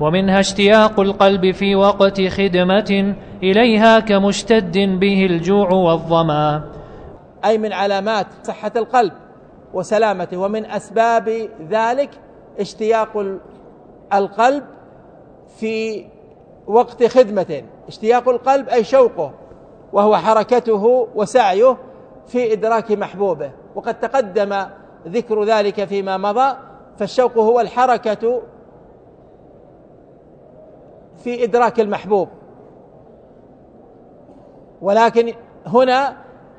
ومنها اشتياق القلب في وقت خدمة إليها كمشتد به الجوع والظما، أي من علامات صحة القلب وسلامته. ومن أسباب ذلك اشتياق القلب في وقت خدمة. اشتياق القلب أي شوقه، وهو حركته وسعيه في إدراك محبوبه، وقد تقدم ذكر ذلك فيما مضى. فالشوق هو الحركة في إدراك المحبوب، ولكن هنا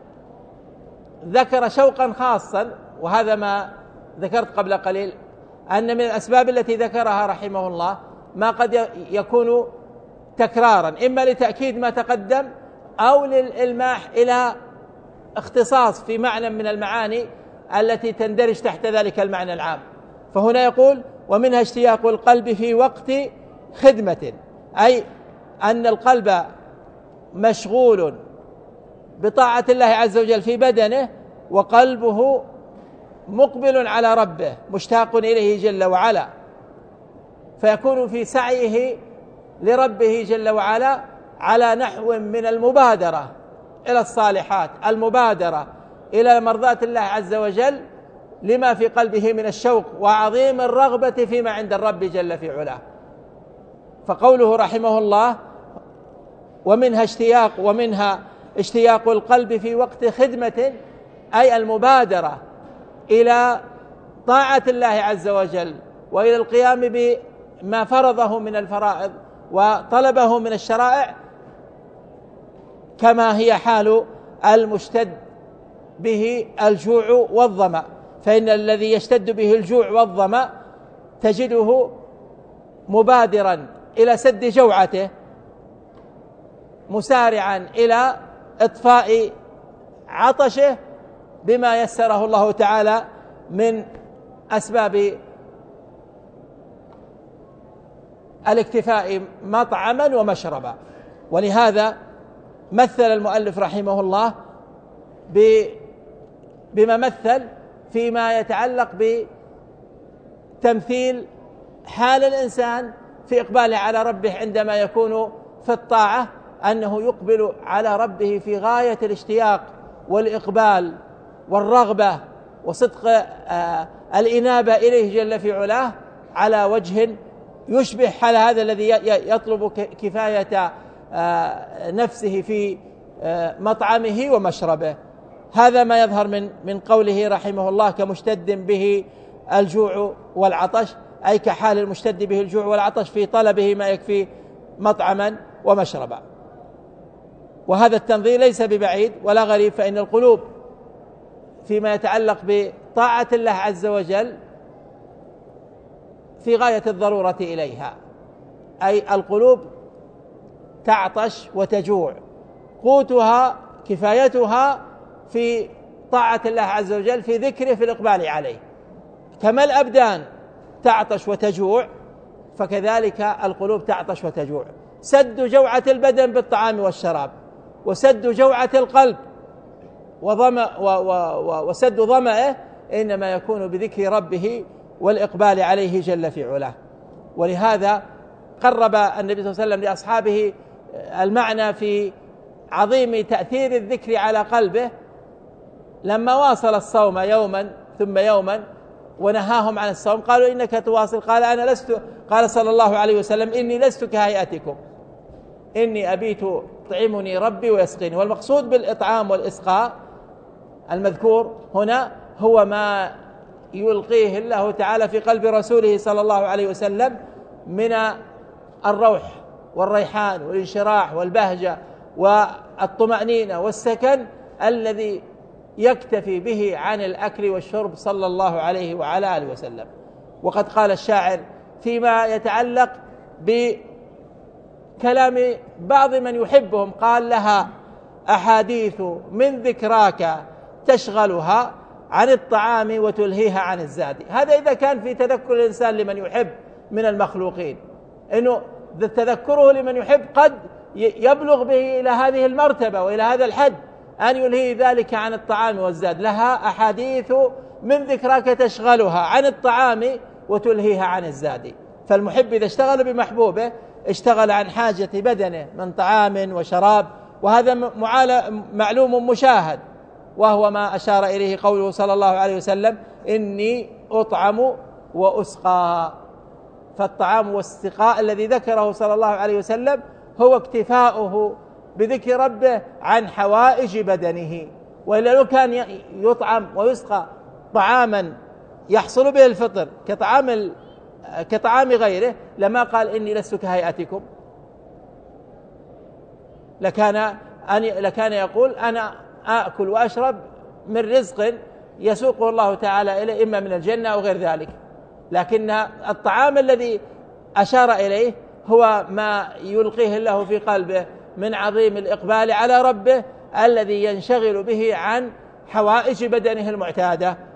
ذكر شوقا خاصا، وهذا ما ذكرت قبل قليل، أن من الأسباب التي ذكرها رحمه الله ما قد يكون تكرارا، إما لتأكيد ما تقدم أو للإلماح إلى اختصاص في معنى من المعاني التي تندرج تحت ذلك المعنى العام. فهنا يقول ومنها اشتياق القلب في وقت خدمة، أي أن القلب مشغول بطاعة الله عز وجل في بدنه، وقلبه مقبل على ربه مشتاق إليه جل وعلا، فيكون في سعيه لربه جل وعلا على نحو من المبادرة إلى الصالحات، المبادرة إلى مرضاة الله عز وجل، لما في قلبه من الشوق وعظيم الرغبة فيما عند الرب جل في علاه. فقوله رحمه الله ومنها اشتياق القلب في وقت خدمة، أي المبادرة إلى طاعة الله عز وجل وإلى القيام بما فرضه من الفرائض وطلبه من الشرائع، كما هي حال المشتد به الجوع والظمأ. فإن الذي يشتد به الجوع والظمأ تجده مبادرا إلى سد جوعته، مسارعا إلى إطفاء عطشه بما يسره الله تعالى من أسباب الاكتفاء مطعما ومشربا. ولهذا مثل المؤلف رحمه الله بما مثل فيما يتعلق بتمثيل حال الإنسان في إقباله على ربه عندما يكون في الطاعة، أنه يقبل على ربه في غاية الاشتياق والإقبال والرغبة وصدق الإنابة إليه جل في علاه، على وجه يشبه حال هذا الذي يطلب كفاية نفسه في مطعمه ومشربه. هذا ما يظهر من قوله رحمه الله كمشتد به الجوع والعطش، أي كحال المشتد به الجوع والعطش في طلبه ما يكفي مطعما ومشربا. وهذا التنظير ليس ببعيد ولا غريب، فإن القلوب فيما يتعلق بطاعة الله عز وجل في غاية الضرورة إليها، أي القلوب تعطش وتجوع، قوتها كفايتها في طاعة الله عز وجل، في ذكره، في الإقبال عليه. كما الأبدان تعطش وتجوع، فكذلك القلوب تعطش وتجوع. سد جوعة البدن بالطعام والشراب، وسد جوعة القلب وسد ظمأه إنما يكون بذكر ربه والإقبال عليه جل في علاه. ولهذا قرب النبي صلى الله عليه وسلم لأصحابه المعنى في عظيم تأثير الذكر على قلبه لما واصل الصوم يوما ثم يوما ونهاهم عن الصوم. قالوا إنك تواصل؟ قال أنا لست، قال صلى الله عليه وسلم إني لست كهيئتكم، إني أبيت يطعمني ربي ويسقيني. والمقصود بالإطعام والإسقاء المذكور هنا هو ما يلقيه الله تعالى في قلب رسوله صلى الله عليه وسلم من الروح والريحان والانشراح والبهجة والطمأنينة والسكن الذي يكتفي به عن الأكل والشرب صلى الله عليه وعلى آله وسلم. وقد قال الشاعر فيما يتعلق بكلام بعض من يحبهم، قال لها أحاديث من ذكراك تشغلها عن الطعام وتلهيها عن الزاد. هذا إذا كان في تذكر الإنسان لمن يحب من المخلوقين، إنه تذكره لمن يحب قد يبلغ به إلى هذه المرتبة وإلى هذا الحد أن يلهي ذلك عن الطعام والزاد. لها أحاديث من ذكراك تشغلها عن الطعام وتلهيها عن الزاد. فالمحب إذا اشتغل بمحبوبه اشتغل عن حاجة بدنه من طعام وشراب، وهذا معلوم مشاهد، وهو ما أشار إليه قوله صلى الله عليه وسلم: إني أطعم وأسقى. فالطعام والسقاء الذي ذكره صلى الله عليه وسلم هو اكتفاؤه بذكر ربه عن حوائج بدنه، وإلا لو كان يطعم ويسقى طعاما يحصل به الفطر كطعام غيره لما قال إني لست كهيئتكم، لكان يقول أنا آكل وأشرب من رزق يسوقه الله تعالى إليه إما من الجنة أو غير ذلك. لكن الطعام الذي أشار إليه هو ما يلقيه الله في قلبه من عظيم الإقبال على ربه الذي ينشغل به عن حوائج بدنه المعتادة.